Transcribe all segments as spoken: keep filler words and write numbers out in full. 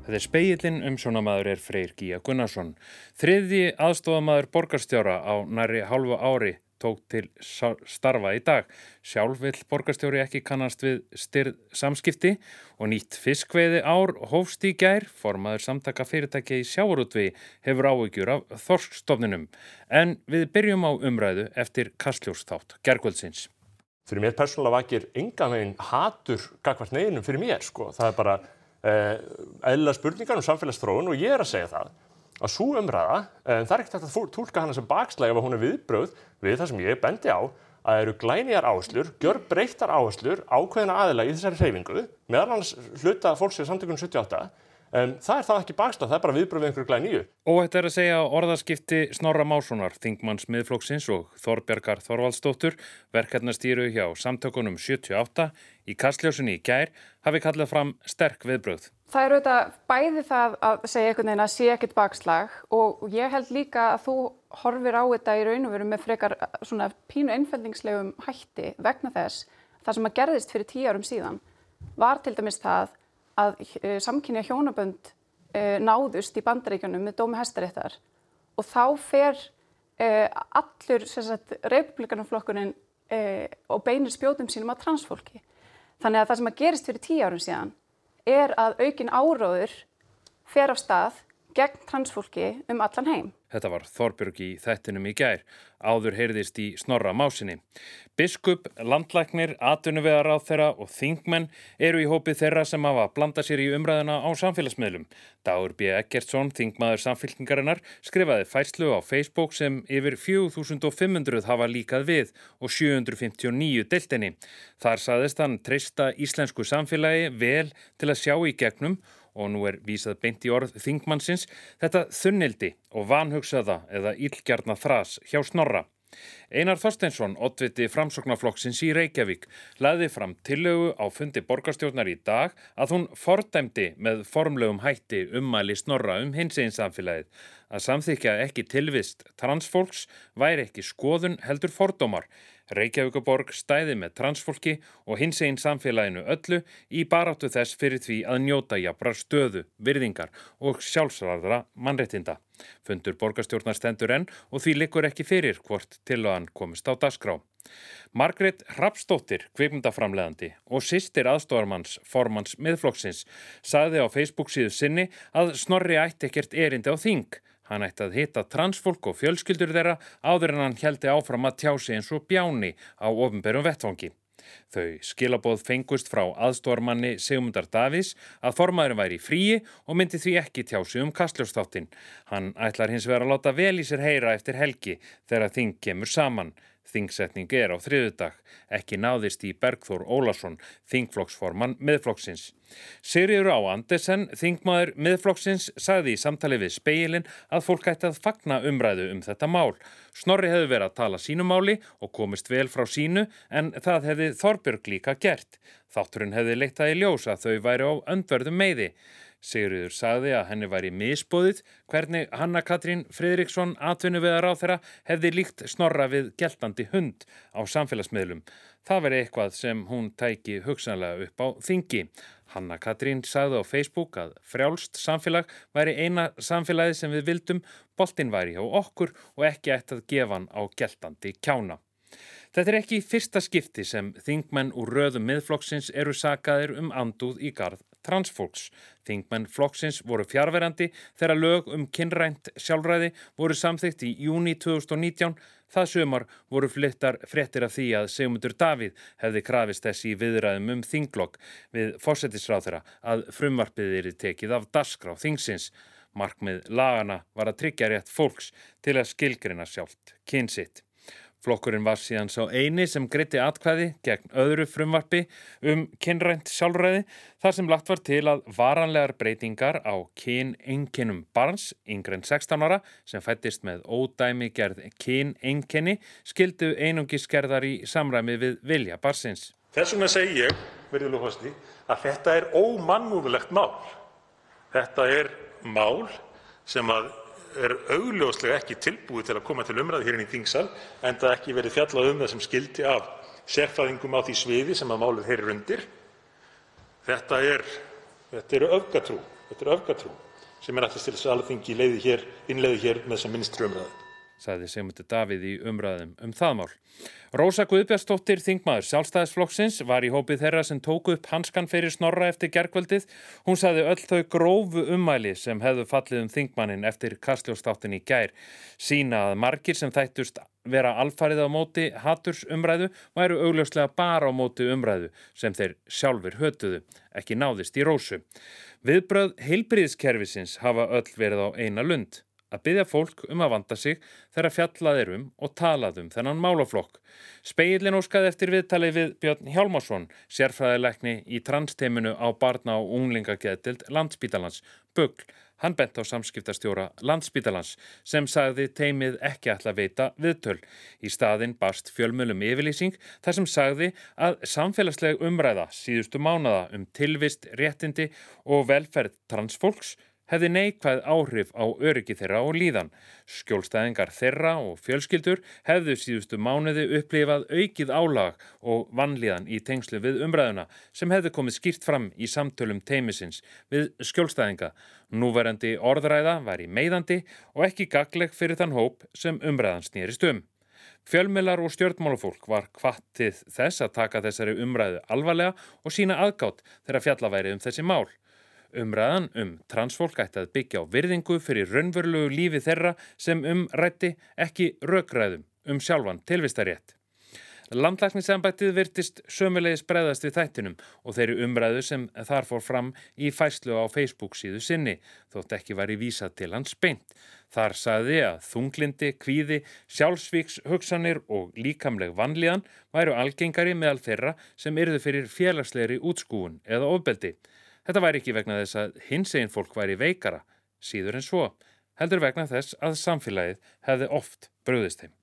Þetta er Spegillinn, umsjónarmaður er Freyr Gígja Gunnarsson. Þriðji aðstoðarmaður borgarstjóra á nærri hálfu ári tók til starfa í dag. Sjálf vill borgarstjóri ekki kannast við stirð samskipti og nýtt fiskveiði ár hófst í gær. Formaður samtaka fyrirtækja í sjávarútvegi hefur áhyggjur af þorskstofninum. En við byrjum á umræðu eftir Kastljósþátt gærkvöldsins. Fyrir mér persónulega vakir engan veginn hatur gagnvart neinum fyrir mér, sko. Það er bara eh, eðlilegar spurningar um samfélagsþróun og ég er að segja það að sú umræða, eh, það er ekkert hægt að túlka hana sem bakslag ef hún er viðbrögð við það sem ég bendi á að eru glænýjar áherslur, gjörbreyttar áherslur ákveðinna aðila í þessari hreyfingu, meðal annars hluta fólks í samtökunum sjötíu og átta. Um, það er það ekki bakslag, það er bara viðbrögð við einhverju glænýju. Óhætt er að segja orðaskipti Snorra Mássonar, þingmanns Miðflokksins og Þorbjargar Þorvaldsdóttur, verkefnastýru hjá samtökunum sjötíu og átta í Kastljósinu í gær, hafi kallað fram sterk viðbrögð. Það er auðvitað bæði það að segja einhvern veginn að sé ekkert bakslag og ég held líka að þú horfir á þetta í raun og veru með frekar svona pínu einfeldningslegum hætti vegna þess það sem að gerðist fyrir tíu árum síðan var til dæmis það að samkynja hjónabönd náðust í Bandaríkjunum með dómi Hæstaréttar og þá fer allur repúblikanaflokkurinn og beinir spjótum sínum að transfólki. Þannig að það sem að gerist fyrir tíu árum síðan er að aukin áróður fer af stað gegn transfólki um allan heim. Þetta var Þorbjörg í þættinum í gær. Áður heyrðist í Snorra Mássyni. Biskup, landlæknir, atvinnuvegaráðherra og þingmenn eru í hópi þeirra sem hafa blandað sér í umræðuna á samfélagsmiðlum. Dagur B. Eggertsson, þingmaður Samfylkingarinnar, skrifaði færslu á Facebook sem yfir fjögur þúsund fimm hundruð hafa líkað við og sjö hundruð fimmtíu og níu deilt henni. Þar sagðist hann treysta íslensku samfélagi vel til að sjá í gegnum og nú er vísað beint í orð þingmannsins, þetta þunnildi og vanhugsaða eða illgjarna þras hjá Snorra. Einar Þorsteinsson, oddviti Framsóknarflokksins í Reykjavík, lagði fram tillögu á fundi borgarstjórnar í dag að hún fordæmdi með formlegum hætti ummæli Snorra um hinsegin samfélagið. Að samþykkja ekki tilvist transfólks væri ekki skoðun heldur fordómar. Reykjavíkurborg stæði með transfólki og hinsegin samfélaginu öllu í baráttu þess fyrir því að njóta jafnrar stöðu, virðingar og sjálfsvarðra mannréttinda. Fundur borgarstjórnar stendur enn og því liggur ekki fyrir hvort tillagan komist á dagskrá. Margrét Hrafnsdóttir, kvikmyndaframleiðandi og systir aðstoðarmanns formanns Miðflokksins, sagði á Facebook síðu sinni að Snorri ætti ekkert erindi á þing. Hann ætti að hitta transfólk og fjölskyldur þeirra áður en hann héldi áfram að tjá sig eins og bjáni á opinberum vettvangi. Þau skilaboð fengust frá aðstoðarmanni Sigmundar Davíðs að formaðurinn væri í fríi og myndi því ekki tjá sig um Kastljósþáttinn. Hann ætlar hins vegar að láta vel í sér heyra eftir helgi þegar þing kemur saman. Þingsetning er á þriðjudag. Ekki náðist í Bergþór Ólason, þingflokksformann Miðflokksins. Sigríður Á Andersen, þingmaður Miðflokksins, sagði í samtali við Spegillinn að fólk ætti að fagna umræðu um þetta mál. Snorri hefði verið að tala sínu máli og komist vel frá sínu en það hefði Þorbjörg líka gert. Þátturinn hefði leitt það í ljós að þau væri á öndverðum meiði. Sigríður sagði að henni væri misboðið hvernig Hanna Katrín Friðriksson, atvinnuvegaráðherra, hefði líkt Snorra við geltandi hund á samfélagsmiðlum. Það veri eitthvað sem hún tæki hugsanlega upp á þingi. Hanna Katrín sagði á Facebook að frjálst samfélag væri eina samfélagið sem við vildum, boltinn væri hjá okkur og ekki ætti að gefa hann á geltandi kjána. Þetta er ekki í fyrsta skipti sem þingmenn úr röðum Miðflokksins eru sakaðir um andúð í garð transfólks. Þingmenn flokksins voru fjarverandi þegar lög um kynrænt sjálfræði voru samþykkt í júní tvö þúsund og nítján. Það sumar voru flittar fréttir af því að Sigmundur Davíð hefði krafist þess í viðræðum um þinglok við forsætisráðherra að frumvarpið yrði tekið af dagskrá þingsins. Markmið lagana var að tryggja rétt fólks til að skilgreina sjálft kyn sitt. Flokkurinn var síðan sá eini sem greiddi atkvæði gegn öðru frumvarpi um kynrænt sjálfræði þar sem lagt var til að varanlegar breytingar á kyneinkennum barns yngri en sextán ára sem fæddist með ódæmigerð kyneinkenni skyldu einungis gerðar í samræmi við vilja barnsins. Þess vegna segi ég, virðulegur forseti, að þetta er ómannúðlegt mál. Þetta er mál sem að er augljóslega ekki tilbúið til að koma til umræðu hér inn í þingsal, enda ekki verið fjallað um það sem skyldi af sérfræðingum á því sviði sem að málið heyrir undir. Þetta er, þetta eru öfgatrú Þetta er öfgatrú sem er ætlast til þess að Alþingi leiði hér, innleiði hér með sem minnstri umræðu. Sagði Sigmundur Davíð í umræðum um það mál. Rósa Guðbjartsdóttir, þingmaður Sjálfstæðisflokksins, var í hópi þeirra sem tóku upp hanskan fyrir Snorra eftir gærkvöldið. Hún sagði öll þau grófu ummæli sem hefðu fallið um þingmanninn eftir Kastljósþáttinn í gær sýna að margir sem þættust vera alfarið á móti hatursumræðu væru augljóslega bara á móti umræðu sem þeir sjálfir hötuðu, ekki náðist í Rósu. Viðbrögð heilbrigðiskerfisins hafa öll verið á eina lund. Að biðja fólk um að vanda sig þegar fjallað er um og talað um þennan málaflokk. Spegillinn óskaði eftir viðtali við Björn Hjálmarsson, sérfræðilækni í transteiminu á barna- og unglingageðdeild Landspítalans, Bugl. Hann bent á samskiptastjóra Landspítalans sem sagði teimið ekki ætla að veita viðtöl. Í staðinn barst fjölmiðlum yfirlýsing þar sem sagði að samfélagsleg umræða síðustu mánaða um tilvist, réttindi og velferð transfólks hefði neikvæð áhrif á öryggi þeirra og líðan. Skjólstæðingar þeirra og fjölskyldur hefðu síðustu mánuði upplifað aukið álag og vanlíðan í tengslu við umræðuna sem hefði komið skýrt fram í samtölum teymisins við skjólstæðinga. Núverandi orðræða væri meiðandi og ekki gagnleg fyrir þann hóp sem umræðan snerist um. Fjölmiðlar og stjórnmálafólk var hvatt til þess að taka þessari umræðu alvarlega og sína aðgát þegar fjalla væri um þessi mál. Umræðan um transfólk ætti að byggja á virðingu fyrir raunverulegu lífi þeirra sem um ræddi, ekki rökræðum um sjálfan tilvistarétt. Landlæknisembættið virtist sömulegis bregðast við þættinum og þeirri umræðu sem þar fór fram í færslu á Facebook síðu sinni, þótt ekki væri vísað til hans beint. Þar sagði að þunglindi, kvíði, sjálfsvíks hugsanir og líkamleg vanlíðan væru algengari meðal þeirra sem yrðu fyrir félagslegri útskúfun eða ofbeldi. Þetta væri ekki vegna þess að hinsegin fólk væri veikara, síður en svo, heldur vegna þess að samfélagið hefði oft brugðist þeim.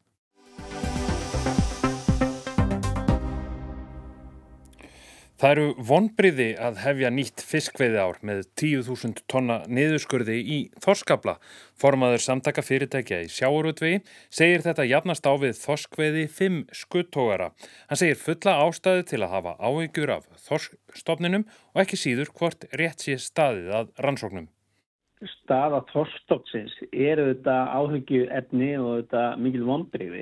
Það eru vonbrigði að hefja nýtt fiskveiðiár með tíu þúsund tonna niðurskurði í þorskafla. Formaður samtaka fyrirtækja í sjávarútvegi segir þetta jafnast á við þorskveiði fimm skuttogara. Hann segir fulla ástæðu til að hafa áhyggjur af þorskstofninum og ekki síður hvort rétt sé staðið að rannsóknum. Staða þorskstofnsins er auðvitað áhyggjuefni og auðvitað mikil vonbrigði.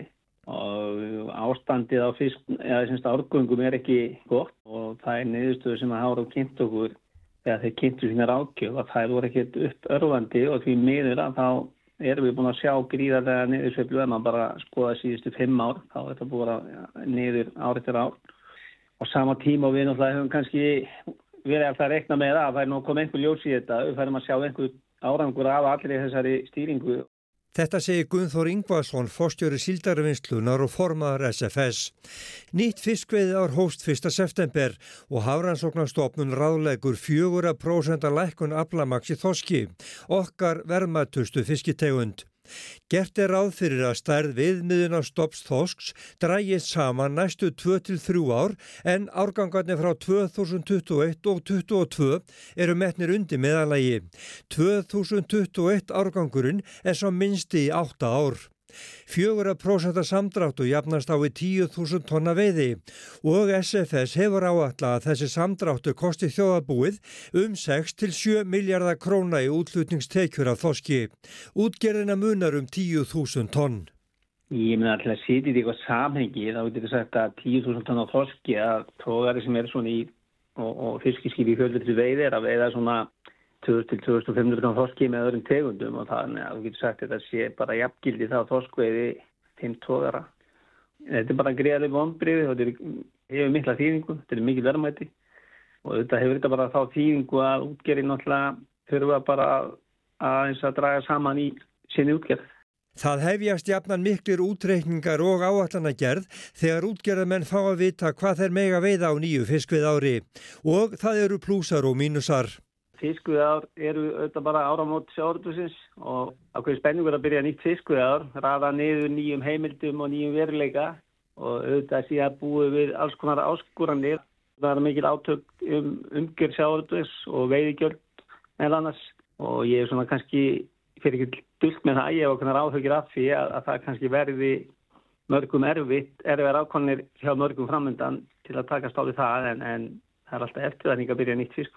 Og ástandið á fisk, eða semst árgöngum er ekki gott og það er niðurstöður sem að hafa kynnt okkur þegar þeir kynntu sína ráðgjöf að þær voru ekkert uppörvandi og því miður að þá erum við búin að sjá gríðarlega niðursveiflu ef maður bara skoða síðustu fimm ár, þá er þetta búin að niður ár eftir ár. Og sama tíma og við náttúrulega höfum kannski verið alltaf að reikna með það að það er nú komið einhver ljós í þetta, við færum að sjá einhver árangur af allir þessari stýringu. Þetta segir Gunnþór Ingvarsson, forstjóri síldarvinnslunar og formaður S F S. Nýtt fiskveiðiár hófst fyrsta september og Hafrannsóknastofnun ráðleggur fjögur prósent lækkun aflamarks í þorski, okkar verðmætustu fiskitegund. Gert er ráð fyrir að stærð viðmiðunarstofns þorsks dragist saman næstu tvö til þrjú ár en árgangarnir frá tvö þúsund tuttugu og eitt og tuttugu og tvö eru metnir undir meðallagi. tvö þúsund tuttugu og eitt árgangurinn er svo minnsti í átta ár. Fjögurra prósenta samdráttur jafnast á við tíu þúsund tonna veiði og S F S hefur áætlað að þessi samdráttur kosti þjóðarbúið um sex til sjö milljarða króna í útflutningstekjur af þorski. Útgerðina munar um tíu þúsund tonn. Ég meina alltaf að setja í eitthvað samhengi, þá getur þið sagt að tíu þúsund tonna þorski að togari sem er svona í og, og fiskiskipi í fjölbreyttri veiði er að veiða svona tvö þúsund til tvö þúsund og fimm hundruð tonn þorski með öðrum tegundum og þannig að þú getur sagt að þetta sé bara jafngildi þá þorskveiði fimm togara. Þetta er bara gríðarleg vonbrigði, þetta hefur mikla þýðingu, þetta er mikil verðmæti og þetta hefur þetta bara þá þýðingu að útgerðin náttúrulega þurfa bara að eins að draga saman í sinni útgerð. Það hefjast jafnan miklir útreikningar og áætlanagerð þegar útgerðarmenn fá að vita hvað þeir mega veiða á nýju fiskveiðiári og það eru plúsar og mínusar. Fiskveiðiár eru auðvitað bara áramót sjávarútvegsins og ákveðin spenningur að byrja nýtt fiskveiðiár, raða niður nýjum heimildum og nýjum veruleika og auðvitað síðan búið við alls konar áskoranir. Það er mikil átök um umgjörð sjávarútvegs og veiðigjöld meðal annars og ég er svona kannski fyrir ekki dult með það, ég hef okkur áhugir af því að, að það kannski verði mörgum erfitt, erfiðar ákvarðanir hjá mörgum framöndan til að takast á við það en, en það er alltaf eftirvænting að byrja nýtt fiskveiðiár.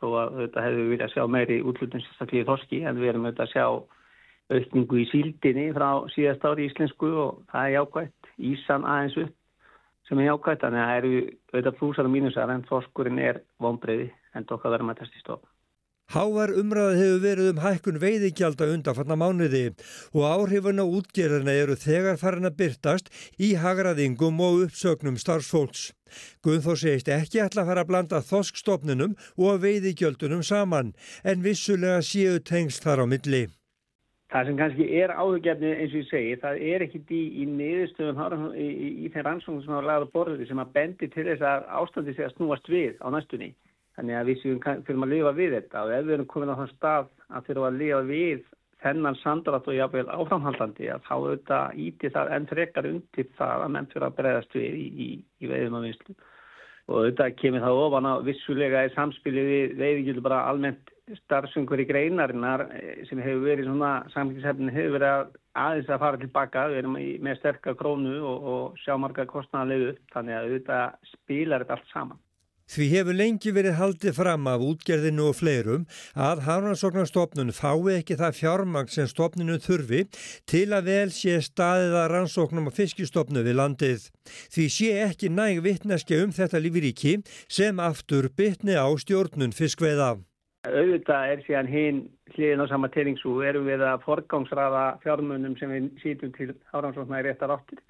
þó að þetta hefur við að sjá meiri úthlutun sérstaklega í þorski, en við erum auðvitað að sjá aukningu í síldinni frá síðast ári íslensku og það er jákvætt, ísan aðeins upp sem er jákvætt, þannig að það eru auðvitað plúsar og mínusar en þorskurinn er vonbrigði en okkar verðmætasti stofn. Hávær umræða hefur verið um hækkun veiðigjalda undanfarna mánuði og áhrifin á útgerðina eru þegar farin að birtast í hagræðingum og uppsögnum starfsfólks. Guðþór segist ekki ætla að fara að blanda þorskstofninum og veiðigjaldunum saman, en vissulega séu tengsl þar á milli. Það sem kannski er áhugjefni eins og ég segi, það er ekkit í, í niðurstöðum í, í, í þeim rannsóknum sem hafa lagað á borðið sem að bendi til þess að ástandi sé að snúast við á næstunni. Þannig að við þurfum að lifa við þetta og ef við erum komin á þann stað að þurfum að lifa við þennan samdrátt og jafnvel áframhaldandi að þá auðvitað íti það enn frekar undir það að menn fyrir að bregðast við í, í, í veiðum og vinnslu. Og auðvitað kemur það ofan á vissulega í samspili við veiðigjöld bara almennt starfsumhverfi greinarinnar sem hefur verið svona samkeppnishæfnin hefur verið að aðeins að fara tilbaka. Við erum með sterka krónu og, og sjá marga kostnaðarlegu upp þannig að auðvitað spilar þetta allt saman. Því hefur lengi verið haldið fram af útgerðinu og fleirum að Hafrannsóknastofnun fái ekki það fjármagn sem stofninu þurfi til að vel sé staðið að rannsóknum og fiskistofnu við landið. Því sé ekki næg vitneskja um þetta lífríki sem aftur bitni á stjórnun fiskveiða. Auðvitað er síðan hinn hliðin á sama teiningsú erum við að forgangsraða fjármunum sem við sýtum til Hafrannsókna í réttar áttir.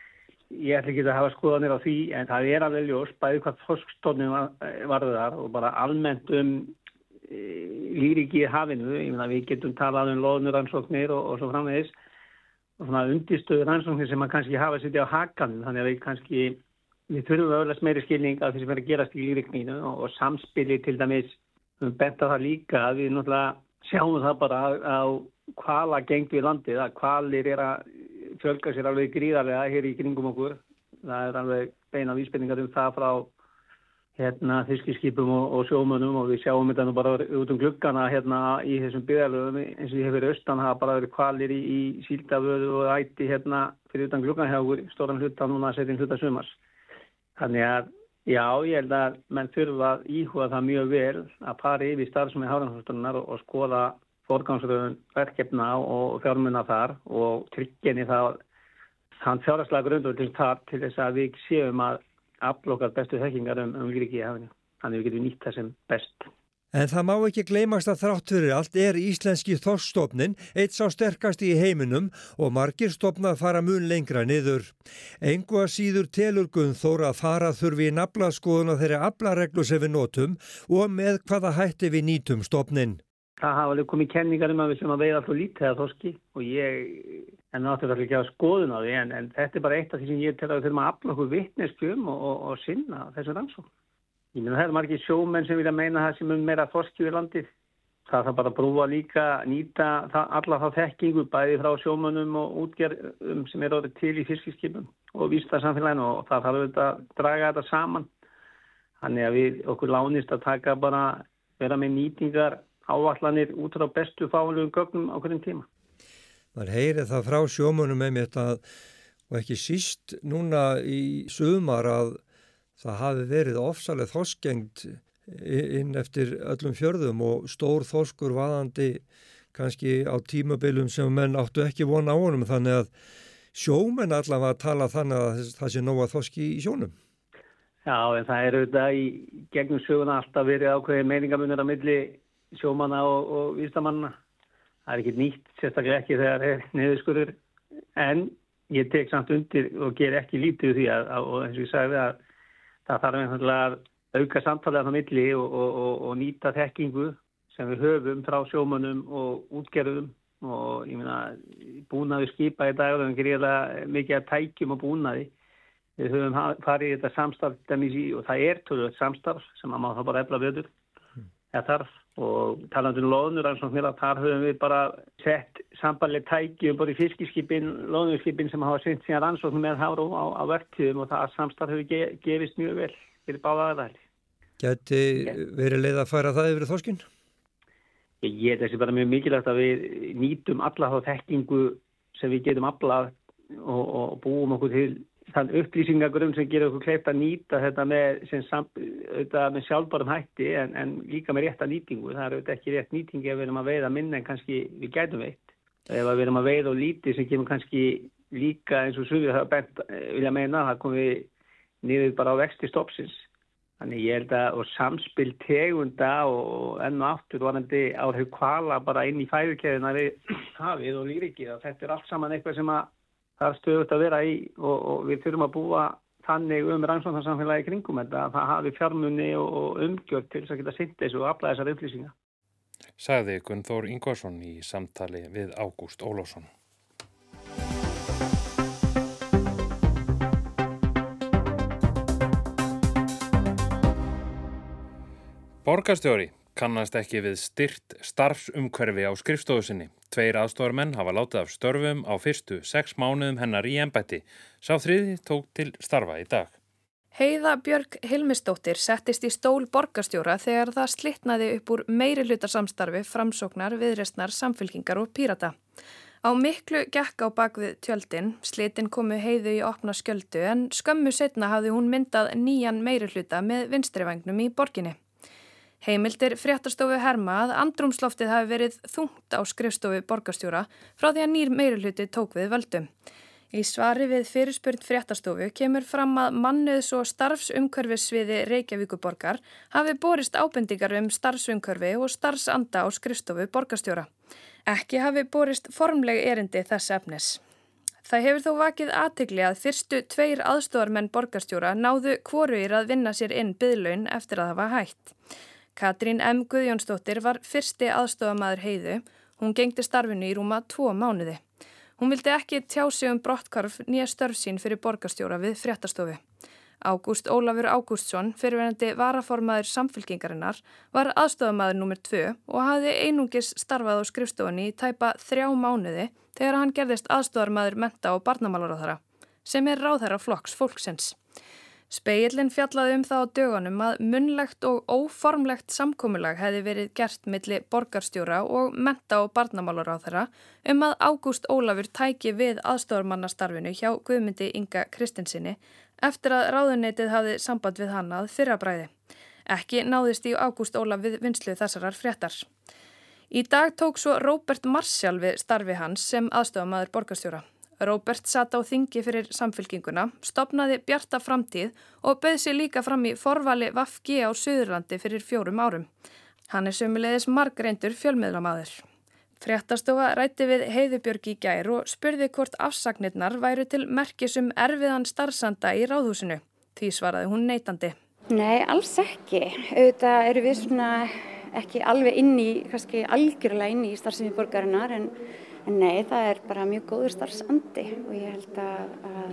Ég ætla ekki að hafa skoðanir á því en það er alveg ljós bæði hvað þorskstofnum varðar og bara almennt um e, lífríki í hafinu. Ég meina við getum talað um loðnurannsóknir og, og svo framvegis og svona undirstöður rannsóknir sem maður kannski hafa sitja á hakanum þannig að við kannski við þurfum öðlast meiri skilning af því sem er að gerast í lífríkinu og, og samspili til dæmis um benta það líka að við náttúrulega sjáum það bara á hvala gengt við landið að hvalir er að fjölga sér alveg gríðarlega hér í kringum okkur. Það er alveg beina vísbendingar um það frá hérna fiskiskipum og, og sjómönnum og við sjáum þetta nú bara út um gluggana hérna í þessum byggðarlögum eins og ég hef verið austan hafa bara verið hvalir í, í síldavöðu og æti hérna fyrir utan gluggan hjá okkur stóran hluta núna að setja inn hluta sumars. Þannig að já, ég held að menn þurfa að íhuga það mjög vel að fara yfir starfsemi Hafrannsóknastofnunar og, og skoða forgangsröðun verkefna og fjármuna þar og trygginni það þann fjárhagslega grundvöld til þar til þess að við séum að afla okkar bestu þekkingar um, um lífríki í hafinu. Þannig við getum nýtt það sem best. En það má ekki gleymast að þrátt fyrir allt er íslenski þorskstofnin eitt sá sterkasti í heiminum og margir stofnar fara mun lengra niður. Engu að síður telur Guðþór að fara þurfi í naflaskoðun á þeirri aflareglu sem við notum og með hvaða hætti við nýtum stofnin. Það hafa alveg komið kenningar um að við sem að veiða alltaf lítið að þorski og ég en náttúrulega ekki að skoðun á því en, en þetta er bara eitt af því sem ég tel að við þurfum að afla okkur vitneskjum og, og, og sinna þessum rannsókn. Ég meina það er margir sjómenn sem vilja meina það sem um meira þorski við landið. Það þarf bara að brúa líka nýta það, alla þá þekkingu bæði frá sjómönnum og útgerðum sem er orðið til í fiskiskipum og vísindasamfélaginu og það þarf auðvitað að draga þetta saman. Þannig að við okkur lánist að taka bara vera með nýtingar áallanir út frá bestu fáanlegum gögnum á hverjum tíma. Man heyri það frá sjómönnum einmitt að, og ekki síst núna í sumar að það hafi verið ofsalega þorskgengt inn eftir öllum fjörðum og stór þorskur vaðandi kannski á tímabilum sem menn áttu ekki von á honum þannig að sjómenn allavega að tala þannig að það sé nóga þorski í sjónum. Já, en það er auðvitað í gegnum söguna alltaf verið ákveðin meiningamunir á milli sjómanna og, og vísindamanna. Það er ekki nýtt, sérstaklega ekki þegar er niðurskurður, en ég tek samt undir og ger ekki lítið því að, og eins og ég sagði að það þarf einfaldlega að auka samtalið á milli og, og, og, og nýta þekkingu sem við höfum frá sjómönnum og útgerðum og ég meina búnaði skipa í dag og það er gríðarlega mikið að tækjum og búnaði. Við höfum farið í þetta samstarf í, og það er tölvöld samstarf sem að má það bara efla vöður. Það þarf og talandi um loðnurannsóknir að þar höfum við bara sett sambarleg tæki um bæði fiskiskipin, loðnurskipin sem hafa sinnt síðan rannsóknum með Hafró á, á verktíðum og það samstarf hefur ge, gefist mjög vel fyrir báða aðeins. Gæti verið leið að færa það yfir þorskinn? Ég, ég þessi bara mjög mikilvægt að við nýtum alla þá þekkingu sem við getum aflað og, og búum okkur til þann upplýsingagrunn sem gerir okkur kleift að nýta þetta með sem sam, auðvitað með sjálfbærum hætti en, en líka með rétta nýtingu. Það er auðvitað ekki rétt nýtingi ef við erum að veiða minna en kannski við gætum veitt. Ef við erum að veiða og lítið sem kemur kannski líka eins og sumir hafa bent vilja meina, það komum við niður bara á vexti stofnsins. Þannig ég held að og samspil tegunda og enn og aftur varandi áhrif hvala bara inn í fæðukeðjuna við hafið og lífríkið. Þetta er allt saman eitthvað sem að það er stöðugt að vera í og, og við þurfum að búa þannig um rannsóknarsamfélagi kringum þetta að það hafi fjármuni og, og umgjörð til þess að geta sinnt þessu og afla þessar upplýsingar. Sagði Gunnþór Ingvarsson í samtali við Ágúst Ólafsson. Borgarstjóri kannast ekki við styrt starfsumhverfi á skrifstofu sinni. Tveir aðstoðarmenn hafa látið af störfum á fyrstu sex mánuðum hennar í embætti. Sá þriði tók til starfa í dag. Heiða Björg Hilmisdóttir settist í stól borgarstjóra þegar það slitnaði upp úr meirihlutasamstarfi Framsóknar, Viðreisnar, Samfylkingar og Pírata. Á miklu gekk á bakvið tjöldin, slitin komu Heiðu í opna skjöldu en skömmu seinna hafði hún myndað nýjan meirihluta með vinstrivægnum í borginni. Heimildir fréttastofu herma að andrúmsloftið hafi verið þungt á skrifstofu borgarstjóra frá því að nýr meirihluti tók við völdum. Í svari við fyrirspurn fréttastofu kemur fram að mannauðs- og starfsumhverfissviði Reykjavíkurborgar hafi borist ábendingar um starfsumhverfi og starfsanda á skrifstofu borgarstjóra. Ekki hafi borist formleg erindi þess efnis. Það hefur þó vakið athygli að fyrstu tveir aðstoðarmenn borgarstjóra náðu hvorugir að vinna sér inn biðlaun eftir að hafa hætt. Katrín M. Guðjónsdóttir var fyrsti aðstofamaður Heiðu. Hún gegndi starfinu í rúma tvo mánuði. Hún vildi ekki tjá sig um brotthvarf nýja störf sín fyrir borgarstjóra við fréttastofu. Ágúst Ólafur Ágústsson, fyrrverandi varaformaður Samfylkingarinnar, var aðstofamaður númer tvö og hafði einungis starfað á skrifstofunni í tæpa þrjá mánuði þegar hann gerðist aðstofarmaður mennta- og barnamálaráðherra, sem er ráðherra flokks fólksins. Spegillinn fjallaði um það á dögunum að munnlegt og óformlegt samkomulag hefði verið gert milli borgarstjóra og mennta- og barnamálaráðherra um að Ágúst Ólafur tæki við aðstofarmannastarfinu hjá Guðmundi Inga Kristinsinni eftir að ráðuneytið hafði samband við hann að fyrrabræði. Ekki náðist í Ágúst Ólaf við vinnslu þessarar fréttar. Í dag tók svo Róbert Marshall við starfi hans sem aðstofamaður borgarstjóra. Róbert sat á þingi fyrir Samfylkinguna, stofnaði Bjarta framtíð og bauð sig líka fram í forvali V G á Suðurlandi fyrir fjórum árum. Hann er sömuleiðis margreindur fjölmiðlamaður. Fréttastofa ræddi við Heiðu Björg í gær og spurði hvort afsagnirnar væru til merkis um erfiðan starfsanda í Ráðhúsinu. Því svaraði hún neitandi. Nei, alls ekki. Auðvitað eru við svona ekki alveg inn í, kannski algjörlega inn í starfsemi borgarinnar en En nei, það er bara mjög góður starfsandi og ég held að,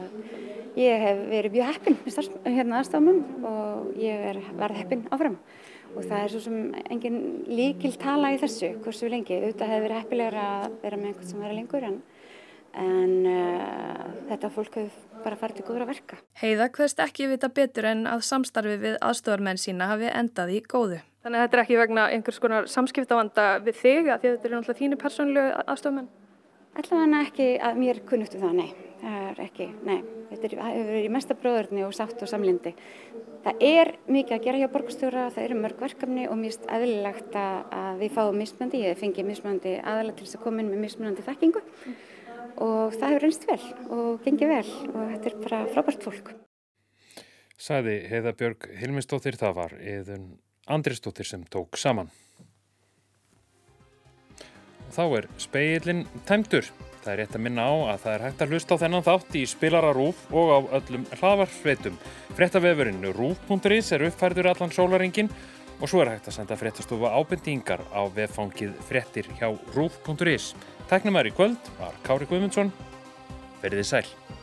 að ég hef verið mjög heppin með starfs, hérna aðstofnum og ég er verið heppin áfram. Og það er svo sem engin líkil tala í þessu, hversu lengi. Auðvitað hefur verið heppilegra að vera með einhvern sem verið lengur en, en uh, þetta fólk hefur bara farið til góðra verka. Heiða kveðst ekki vita betur en að samstarfi við aðstofarmenn sína hafi endað í góðu. Þannig að þetta er ekki vegna einhvers konar samskiptavanda við þig, að þetta eru náttúrulega þínu persónulegu aðstofarmenn? Allavega ekki að mér kunnust um það, nei. Það er ekki, nei. Þetta er, hefur verið í mesta bróðurni og sátt og samlyndi. Það er mikið að gera hjá borgarstjóra, það eru mörg verkefni og mér finnst eðlilegt að, að við fáum mismunandi, ég fengi mismunandi aðalega til þess að koma inn með mismunandi þekkingu og það hefur reynst vel og gengið vel og þetta er bara frábært fólk. Sagði Heiða Björg Hilmisdóttir, það var Iðunn Andrésdóttir sem tók saman. Þá er spegillinn tæmdur. Það er rétt að minna á að það er hægt að hlusta á þennan þátt í spilara RÚV og á öllum hlaðvarpsveitum. Fréttavefurinn rúv punktur is er uppfærður allan sólarhringinn og svo er hægt að senda fréttastofu ábendingar á veffangið fréttir hjá rúv punktur is. Tæknumæður í kvöld var Kári Guðmundsson. Verið þið sæl.